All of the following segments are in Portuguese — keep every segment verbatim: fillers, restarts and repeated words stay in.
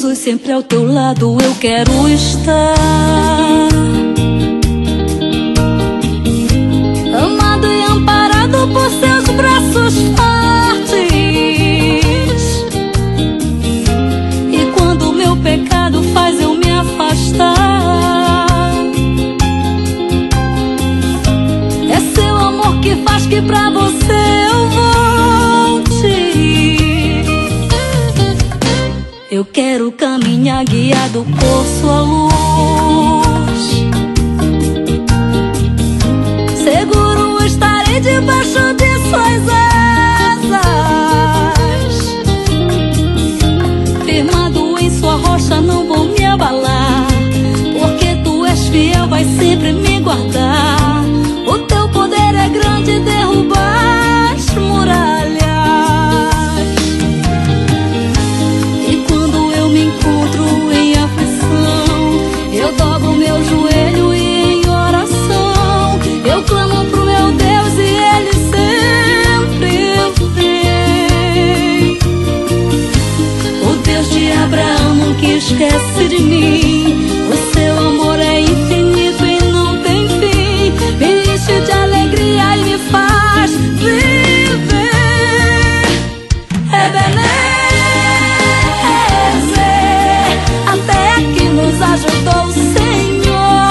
Jesus, sempre ao teu lado eu quero estar, amado e amparado por seus braços fortes. E quando o meu pecado faz eu me afastar, é seu amor que faz que pra você eu volte. Eu quero caminhar guiado por sua luz, seguro estarei debaixo de suas asas, firmado em sua rocha não vou me abalar, porque tu és fiel, vai sempre me guardar. O teu poder é grande, derrubar as muralhas. E quando eu me encontro em aflição, eu dobro meu joelho e em oração eu clamo pro meu Deus e Ele sempre vem. O Deus de Abraão nunca esquece de mim. O seu amor é infinito e não tem fim, me enche de alegria e me faz viver. Ebenezer, até que nos ajudou o Senhor.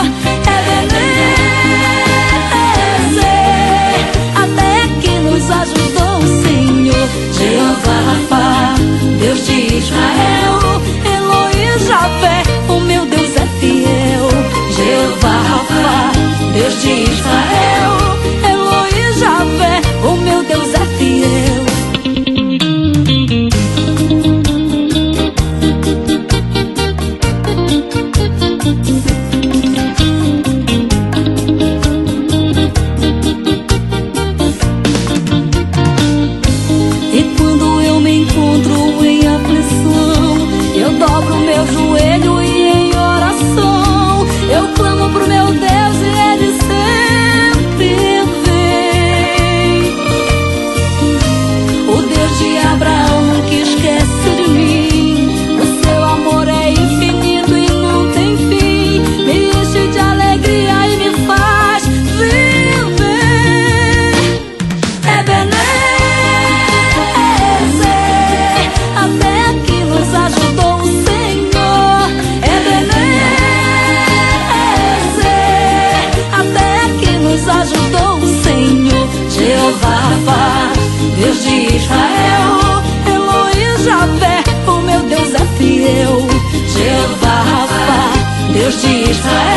Ebenezer, até que nos ajudou o Senhor. Jeová Rafa, Deus de Israel, Elohim Javé, o meu Deus é fiel. Jeová Rafa, Deus de Israel, Elohim Javé, o meu Deus é fiel. E quando eu me encontro em aflição, eu dobro meu joelho e em oração eu clamo pro meu Deus e Ele sempre vem. O Deus de Abraão nunca esquece de mim. O seu amor é infinito e não tem fim, me enche de alegria e me faz viver. Ebenezer, até que nos ajudou o Senhor. Ebenezer, até que nos ajudou o Senhor. Jeová Rafa, Deus de Israel, Elohim Javé, o meu Deus é fiel. Jeová Rafa, Deus de Israel,